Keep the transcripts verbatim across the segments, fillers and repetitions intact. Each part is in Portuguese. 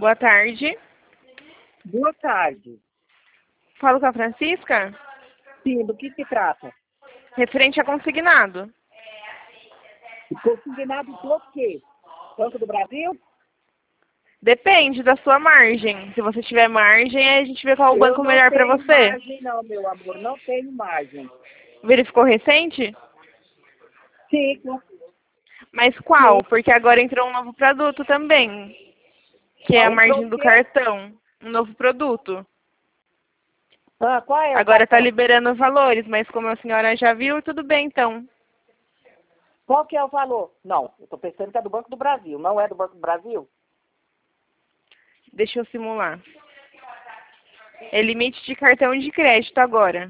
Boa tarde. Boa tarde. Falo com a Francisca? Sim, do que se trata? Referente a consignado. Consignado do quê? Banco do Brasil? Depende da sua margem. Se você tiver margem, aí a gente vê qual o banco melhor para você. Eu não tenho margem não, meu amor. Não tenho margem. Verificou recente? Sim. Mas qual? Sim. Porque agora entrou um novo produto também. Que é a Entrou margem o do quê? cartão. Um novo produto. Ah, qual é o Agora está cartão? liberando valores, mas como a senhora já viu, tudo bem então. Qual que é o valor? Não, eu estou pensando que é do Banco do Brasil. Não é do Banco do Brasil? Deixa eu simular. É limite de cartão de crédito agora.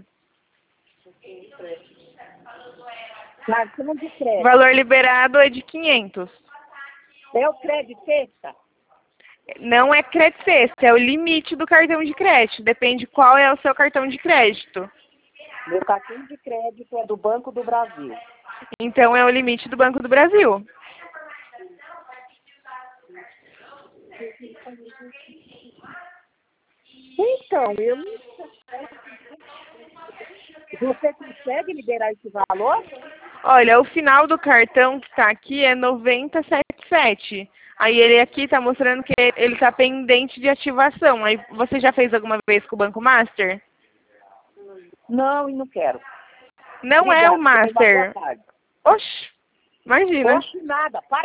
Cartão de crédito. Valor liberado é de quinhentos. É o crédito sexta? Não é crédito sexta, é o limite do cartão de crédito. Depende qual é o seu cartão de crédito. Meu cartão de crédito é do Banco do Brasil. Então é o limite do Banco do Brasil. Então, eu não sei. Você consegue liberar esse valor? Olha, o final do cartão que está aqui é noventa e sete vírgula sete. Aí ele aqui está mostrando que ele está pendente de ativação. Aí você já fez alguma vez com o Banco Master? Não, e não quero. Não é o Obrigada, tenha uma boa Master. tarde. Oxe, imagina. Oxe, nada. Para